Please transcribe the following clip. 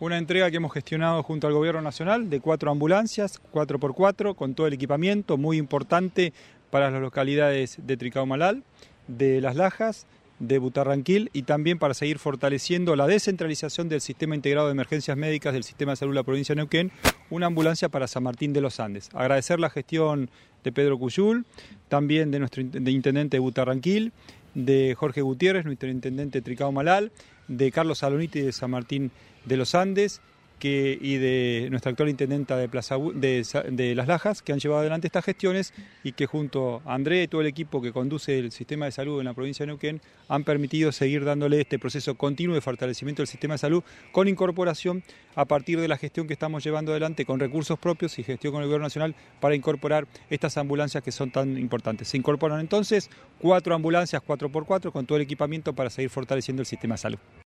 Una entrega que hemos gestionado junto al Gobierno Nacional de 4 ambulancias, 4x4, con todo el equipamiento, muy importante para las localidades de Tricao-Malal, de Las Lajas, de Butarranquil y también para seguir fortaleciendo la descentralización del Sistema Integrado de Emergencias Médicas del Sistema de Salud de la provincia de Neuquén, una ambulancia para San Martín de los Andes. Agradecer la gestión de Pedro Cuyul, también de nuestro intendente de Butarranquil, de Jorge Gutiérrez, nuestro intendente de Tricao-Malal, de Carlos Saloniti de San Martín de los Andes y de nuestra actual intendenta de Las Lajas, que han llevado adelante estas gestiones y que junto a André y todo el equipo que conduce el sistema de salud en la provincia de Neuquén han permitido seguir dándole este proceso continuo de fortalecimiento del sistema de salud con incorporación a partir de la gestión que estamos llevando adelante con recursos propios y gestión con el Gobierno Nacional para incorporar estas ambulancias que son tan importantes. Se incorporan entonces 4 ambulancias 4x4 con todo el equipamiento para seguir fortaleciendo el sistema de salud.